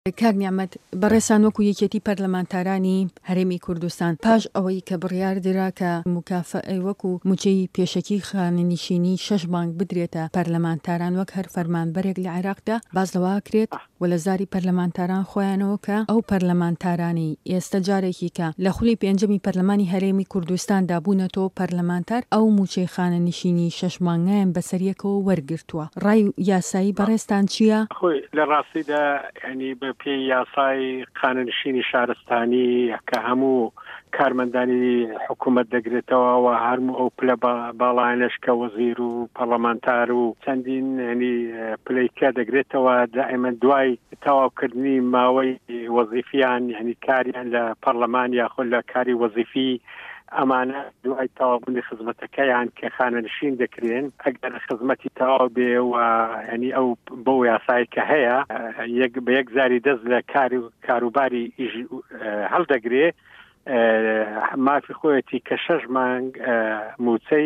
کاک نیعەمەت بەڕێسان وەکو یەکێتی پەرلەمانتارانی هەرێمی کوردستان پاش ئەوەی کە بڕیاردرا کە مکافئەی وەکو موچەی پێشەکی خانەنشینی 6 مانگ بدرێتە پەرلەمانتاران وەک هەر فەرمانبەرێک لە عێراقدا باز لەوە کرێت و لە زاری پەرلەمانتاران خۆیانەوە کە ئەو پەرلەمانتارانی ئێستا جارێکی کە لە خولی پێنجەمی پەرلەمانی هەرێمی کوردستاندا بوونەتەوە پەرلەمانتار ئەو موچەی خانەنشینی 6 مانگیان بەسەریەکەوە وەرگرتووە. ڕای یاسایی بەڕێستان چییە؟ خۆی لە ڕاستیدا ینی بە پێی یاسای خانەنشینی شارستانی کە هەموو کارمەندانی حکوومەت دەگرێتەوە و هەرموو ئەو پلە باڵایەنش کە وەزیر و پەرلەمانتار و چەندین ینی پلەیکە دەگرێتەوە دائیمەن دوای تەواوکردنی ماوەی وەزیفیان ینی کاریان لە پەرلەمان یاخود لە کاری وەزیفی ئەمانە دوای تەواوبوونی خزمەتەکەیان کە خانەنشین دەکرێن ئەگەر خزمەتی تەواو بێ و ینی ئەو بۆ یاسایی کە هەیە بە یەک زاری دەست لە کاروباری هەڵدەگرێ مافی خۆیەتی کە 6 مانگ موچەی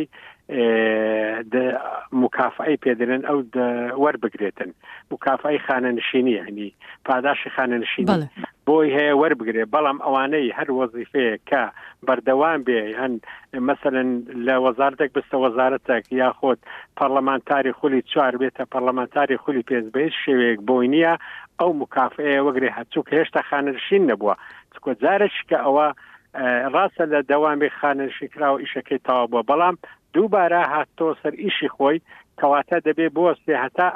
مکافئەی پێدرێن ئەو وەربگرێتن مکافئەی خانەنشینی ینی پاداشی خانەنشینی بۆی هەیە وەربگرێ بەڵام ئەوانەی هەر وەزیفەیە کە بەردەوام بێ هەن مەسەلەن لە وەزارەتێک بستە وەزارەتێک یاخۆت پەرلەمانتاری خولی 4 بێتە پەرلەمانتاری خولی 5 بە هیچ شێوەیەک بۆی نییە ئەو مکافئەیە وەگرێ هەچووکە هێشتا خانەنشین نەبووە چکۆ جارێک کە ئەوە ڕاستە لە دەوامی خانەنشین کراوە ئیشەکەی تەواو بووە بەڵام دووبارە هاتۆ سەر ئیشی خۆی کەواتە دەبێ بوەستێ هەتا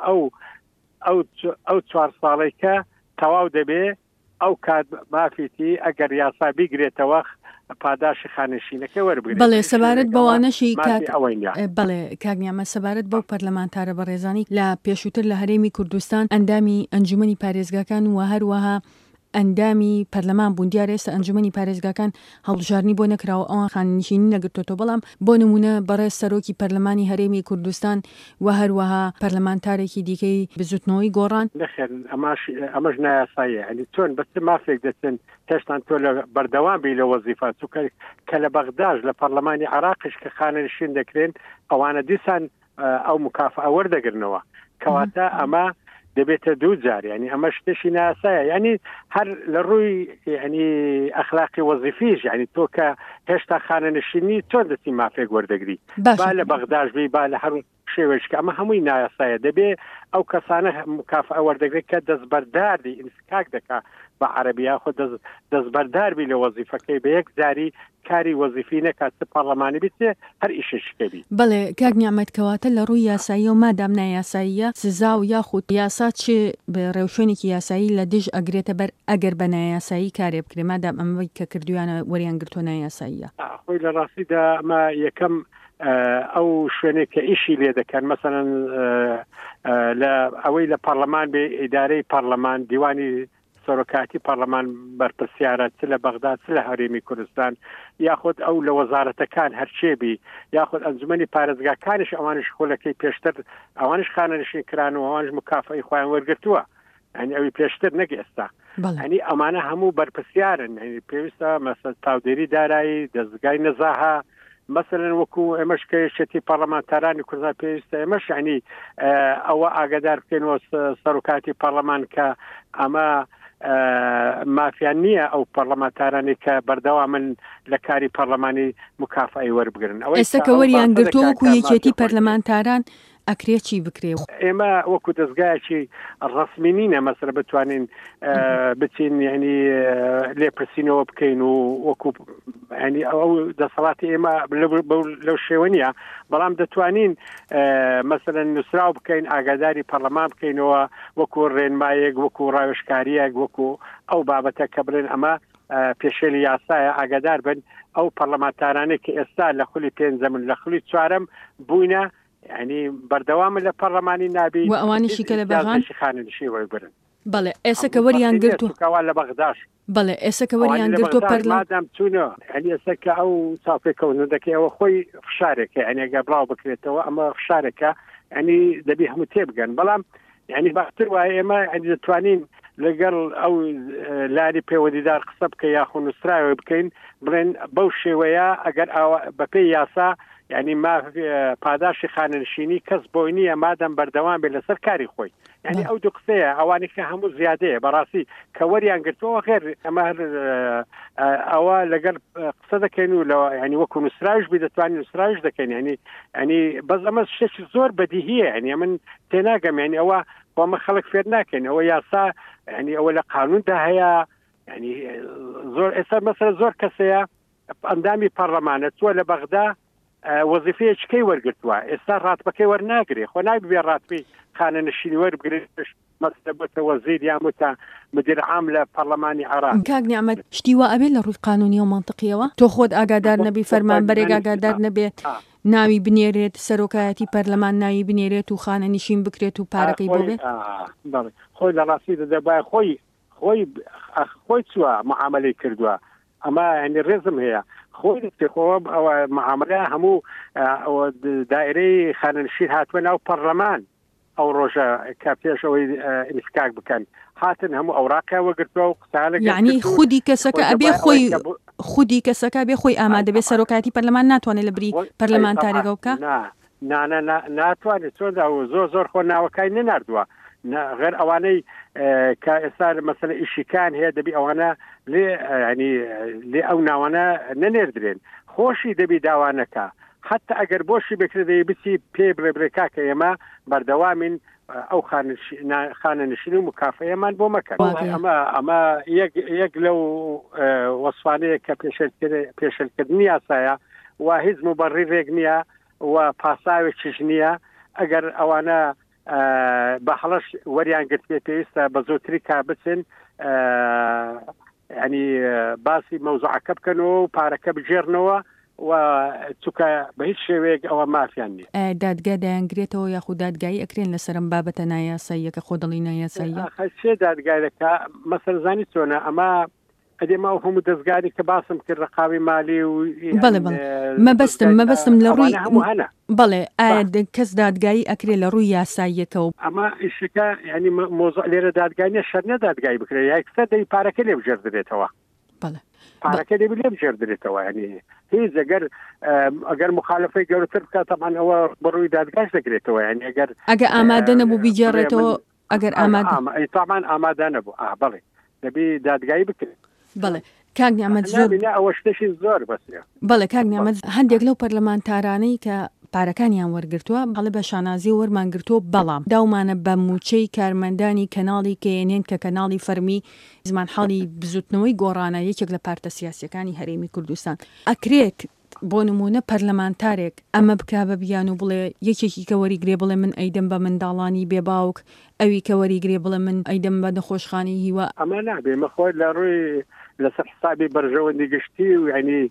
ئەو 4 ساڵێکە تەواو دەبێ ئەو کات مافیتی ئەگەر یاسا بیگرێتەوە پاداشی خانەنشینەکە وەربگرێت. بەڵێ سەبارەت بەوانەشی بەڵێ کاک نیعەمەت سەبارەت بەو پەرلەمانتارە بەڕێزانی لە پێشووتر لە هەرێمی کوردستان ئەندامی ئەنجومەنی پارێزگاکان و هەروەها ئەندامی پەرلەمان بوون دیارە ئێستا ئەنجومەنی پارێزگاکان هەڵبژارنی بۆ نەکراوە ئەوان خانەنشینی نەگرتوۆ بەڵام بۆ نمونە بەڕێز سەرۆکی پەرلەمانی هەرێمی کوردستان و هەروەها پەرلەمانتارێکی دیکەی بزوتنەوەی گۆڕان نەخێر ئەمەش نایاساییە ئەنی چۆن بەس مافێک دەچن هێشتان تۆ لە بەردەوام بی لە وەزیفە چووکە کە لە بەغداژ لە پەرلەمانی عێراقیش کە خانەنشین دەکرێن ئەوانە دیسان ئەو مکافئە وەردەگرنەوە کەواتە ئەمە دەبێتە دوو جار ینی ئەمە شتێکی ناسایە ینی هەر لە ڕووی ینی ئەخلاقی وەزیفیش ینی تۆ کە هێشتا خانەنشینی چۆن دەستی مافێک وەردەگری با لە بەغداژ بی با لە هەر شێوەیەشکە ئەمە هەمووی نایاسایە دەبێ ئەو کەسانە مکافئە وەردەگرێت کە دەستبەرداری ئینفکاک دەکا بە عەرەبیە خۆ دەستبەرداربی لە وەزیفەکەی بە یەک جاری کاری وەزیفی نەکات پەرلەمانی بێتێ هەر ئیششکەبی. بەڵێ کاک نیعەمەت کەواتە لە ڕووی یاساییە و مادام نایاساییە سزا و یاخود یاسا چ بە ڕێوشێنێکی یاسایی لە دژ ئەگرێتە بەر ئەگەر بە نایاسایی کارێ بکرێ مادام ئەمەی کە کردویانە وەریان گرتۆ نایاساییە. خۆی لە ڕاستیدا ئەمە یەکەم ئەو شوێنێک کە ئیشی لێ دەکەن مەسەڵەن لە ئەوەی لە پەرلەمان بێ ئیدارەی پەرلەمان دیوانی سەرۆکاتی پەرلەمان بەرپرسیارە چ لە بەغدا چ لە هەرێمی کوردستان یاخود ئەو لە وەزارەتەکان هەرچێبی یاخود ئەنجومەنی پارێزگاکانیش ئەوانش خۆلەکەی پێشتر ئەوانش خانەنشین کران و ئەوانش مکافئەی خۆیان وەرگرتووە ئەنی ئەوی پێشتر نەک ئێستا ئەنی ئەمانە هەموو بەرپرسیارن پێویستە مەسەل تاودێری دارایی دەستگای نەزاها مثلا وەکو ئێمەش کە یەکێتی پەرلەمانتارانی کوردستان پێویستە ئێمەش ینی ئەوە ئاگادار بکەینەوە سەرۆکاتی پەرلەمان کە ئەمە مافیان نییە ئەو پەرلەمانتارانی کە بەردەوامن لە کاری پەرلەمانی مکافئەی وەربگرن ئێستا کە وەریان گرتووە وەکو یەکێتی پەرلەمانتاران ئەکرێ چی بکرێ ئێمە وەکو دەستگایەکی ڕەسمی نینە مەسەر بتوانین بچین ینی لێپرسینەوە بکەین و وەکو ینی ئەو دەسەڵاتی ئێمە لەو شێوە نیە بەڵام دەتوانین مەسەرەن نووسراو بکەین ئاگاداری پەرلەمان بکەینەوە وەکو ڕێنمایەک وەکو ڕاوێژکاریەک وەکو ئەو بابەتە کە بڵێن ئەمە پێشێلی یاسایە ئاگادار بن ئەو پەرلەمانتارانێک کە ئێستا لە خولی 5 لە خولی 4 بووینە ینی بەردەوامە لە پەرلەمانی نابی و ئەوانیشی کە لە بەغان خانەنشین وەربگرن. بەڵێ ئێستا کە وەریان گرتووە لە بەغداش بەڵێ ئێستا کە وەریان گرتووە پەرلەمادام چوونە ینی ئێستا کە ئەو چاپێکەوتنەکەی ئەوە خۆی فشارێکە ینی ئەگەر بڵاو بکرێتەوە ئەمە فشارێکە ینی دەبی هەموو تێبگەن بەڵام ینی باشتر وایە ئێمە ینی دەتوانین لەگەڵ ئەو لاری پەیوەندیدار قسە بکە یاخۆ نووسراوە بکەین بڵێن بەو شێوەیە ئەگەر بەپێی یاسا ینی ما پاداشی خانەنشینی کەس بۆی نییە مادەم بەردەوام بێت لەسەر کاری خۆی ینی ئەو دوو قسەیە ئەوانی کە هەموو زیادەیە بەڕاستی کە وەریان گرتووە غێر ئەمە ئەوە لەگەر قسە دەکەین و لەوە ینی وەکو نووسراژ بی دەتوانین نووسراژ دەکەین ینی بەس ئەمە شتێکی زۆر بەدیهیە ینی من تێناگەم ینی ئەوە بۆمە خەڵک فێر ناکەین ئەوە یاسا ینی ئەوە لە قانوندا هەیە ینی زۆر ئێستا مەسەر زۆر کەسەیە ئەندامی پەرلەمانە چووە لە بەغدا وەزیفەیەکەی وەرگرتووە ئێستا ڕاتبەکەی وەرناگرێ خۆ نابێ بێ ڕاتبی خانەنشینی وەربگرێت مەسەلە بۆتە وەزیر یان بۆتە مدیر عام لە پەرلەمانی عێراق. کاک نیعەمەت شتی وا ئەبێ لە ڕووی قانونی و منطقیەوە تۆ خۆت ئاگادار نەبی فەرمانبەرێک ئاگادار نەبێت ناوی بنێرێت سەرۆکایەتی پەرلەمان ناوی بنێرێت و خانەنشین بکرێت و پارەکەی بۆ بێت خۆی لە ڕاستی دەبای خۆی چووە معاملەی کردووە ئەمە ینی ڕێزم هەیە خۆی خۆ ئەوە معاملە هەموو دائرەی خانەنشین هاتووە ناو پەرلەمان ئەو ڕۆژە کە پێشەوەی ئینفکاک بکەن هاتن هەموو ئەوراقیا وەگرتووە و قسانە یعنی خودی کەسەکە ئەبێ خۆی خودی کەسەکە بێ خۆی ئامادە بێ سەرۆکایەتی پەرلەمان ناتوانێت لە بری پەرلەمانتارێکەوە بکە ناتوانێت چۆندا و زۆر خۆ ناوەکای نەناردووە غێر ئەوانەی کە ئێستا مەسەلە ئیشیکان هەیە دەبی ئەوانە لێ ئەو ناوانە نەنێردرێن خۆشی دەبی داوانەکە حتى ئەگەر بۆشی بکردی بچی پێ برێبرێکا کە ئێمە بەردەوامین ئەو خانەنشین و مکافەیەمان بۆ مەکەن ئەمە یەک لەو وەسوانەیە کە پێشەلکردنی یاسایە و هیچ مبەڕیرێک نییە و پاساوێکیش نییە ئەگەر ئەوانە بە هەڵەش وەریان گرت پێ پێویستە بە زۆتری کا بچن ینی باسی مەوزوعەکە بکەنەوە و پارەکە بژێرنەوە و چووکە بە هیچ شێوەیەک ئەوە مافیان نیە دادگا دایانگرێتەوە یاخود دادگایی ئەکرێن لەسەرم بابەتە نایاساییەکە خۆ دڵی نایاساییە چێ دادگایەکە مەسەرزانی چۆنە ئەمە ئەدێما ئەو هەموو دەستگاری کە باسم کرد ڕقاوی مالی و بەڵێ مەبەستم لە ڕووی بەڵێ کەس دادگایی ئەکرێ لە ڕووی یاساییەکەەوە ئەمە ئیشەکە ینی مۆزوع لێرە دادگای شەر نەدادگای بکرێت یاکسەر دەی پارەکە لێ بژێردرێتەوە بەڵێ پارەکە دەبی لێ بژێردرێتەوە ینی هیچ ئەگەر مخالفەی گەورەتر بکات تەمان ئەوە بڕووی دادگاش دەگرێتەوە ینی ئەگەر ئامادە نەبوو بیجێڕێتەوە ئەگەر تامان ئامادە نەبوو بەڵێ دەبی دادگایی بکرێت بەڵێ کاک نیعەمەت زۆر ئەوە شتێکی زۆر بەسێ بەڵێ کاک نیعەمەت هەندێک لەو پەرلەمانتارانەی کە پارەکانیان وەرگرتووە بەڵێ بە شانازی وەرمانگرتووە بەڵام داومانە بە موچەی کارمەندانی کەناڵی کێنێن کە کەناڵی فەرمی زمان حاڵی بزوتنەوەی گۆڕانە یەکێک لە پارتە سیاسیەکانی هەرێمی کوردستان ئەکرێت بۆ نمونە پەرلەمانتارێک ئەمە بکا بە بیان و بڵێ یەکێکی کە وەریگرێ بڵێ من ئەیدەم بە منداڵانی بێباوک ئەوی کە وەریگرێ بڵێ من ئەیدەم بە نەخۆشخانی هیوە ئەمە نابێ مەخۆی لە ڕووی لەسەر حسابی بەرژەوەندی گشتی و ینی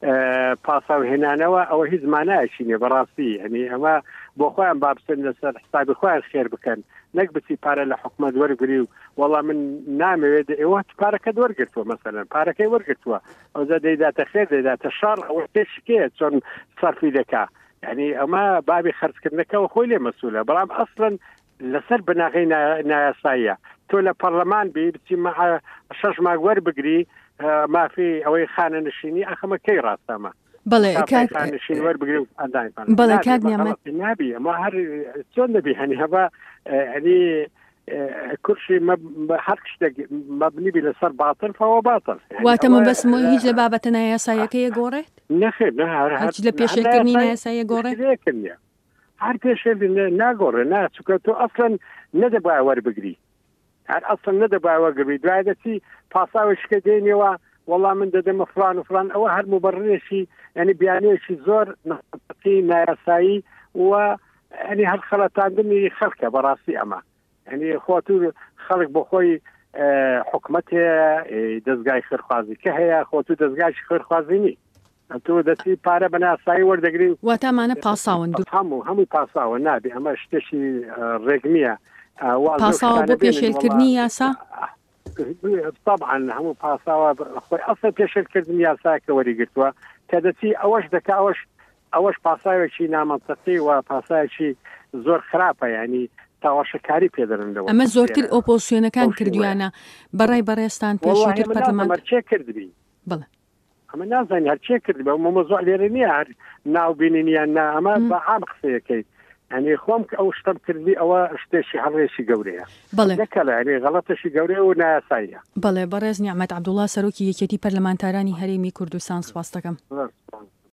پاسا و هێنانەوە ئەوە هیچ مانایەکی نیە بەڕاستی ینی ئەمە بۆ خۆیان بابستن لەسەر حسابی خۆیان خێر بکەن نەک بچی پارە لە حکومەت وەرگری و وەڵام من نامەوێت ئێوە پارەکە وەرگرتووە مەسەلەن پارەکەی وەرگرتووە ئەوزە دەیداتە خێر دەیداتە شەڕ ئەوە پێشکەیە چۆن سەرفی دەکا ینی ئەمە بابی خەرجکردنەکەەوە خۆی لێ مەسوولە بەڵام ئەسڵەن لەسەر بناغی نایاساییە تۆ لە پەرلەمان بی بچی 6 مانگ وەربگری مافی ئەوەی خانەنشینی ئەخەمە کەی ڕاستەمە بەڵێ خانەنشین وەربگری و بەڵێ کاک نیعەمەت نابی ئەمە هەر چۆن دەبی هەنی هەبە ینی کورسی هەر شتێک مەبنی بی لەسەر باتڵ فەوە باتڵ واتە مەبەستمە هیچ لە بابەتە نایاساییەکەیە گۆڕێت نەخێر هیچ لە پێشێکردنی نایاساییە گۆڕێت نیە هەر پێشێ ناگۆڕێ ناچووکە تۆ ئەسڵەن نەدەبای وەربگری هەر ئەسڵ نەدەبای وەرگری دوای دەچی پاساوشکە دێنێەوە وەڵام من دەدەمە فلان و فلان ئەوە هەر مبەڕێشی ینی بیانێکی زۆر نەقی نایاسایی و ینی هەر خەڵەتاندنی خەڵکە بەڕاستی ئەمە ینی خۆتور خەڵک بۆ خۆی حکومەت هەیە دەستگای خێرخوازی کە هەیە خۆتو دەستگای خێرخوازی نی تۆ دەچی پارە بە ناسایی وەردەگری واتامانە پاساون هەموو پاساوە نابێ ئەمە شتێکی ڕێگمیە پاساوە بۆ پێشێلکردنی یاسا طبعا هەموو پاساوە خۆی ئەسڵ پێشێلکردنی یاساکە وەریگرتووە کە دەچی ئەوەش دەکا ئەوەش پاساوێکی نامەنتەقی و پاسایەکی زۆر خراپە ینی تاواشەکاری پێدەرنەوە ئەمە زۆرتر ئۆپۆزیسیۆنەکان کردویانە بەڕای بەڕێستان پێشتر پەرلەمان چێ کردبی بڵێ ئەمە نازانانی هەرچێ کرد بە مۆزۆ لێرە نییە هەر ناوبینینیان نا ئەمە بە عام قسەیەکەی ئەنی خۆم کە ئەو شتم کردی ئەوە شتێکی هەڵێشی گەورەیە نەکەلێ غەڵەتەشی گەورەیە و نایاساییە. بەڵێ بەڕێز نیعمەت عەبدوڵڵا سەرۆکی یەکێتی پەرلەمانتارانی هەرێمی کوردستان سپاس دەکەم.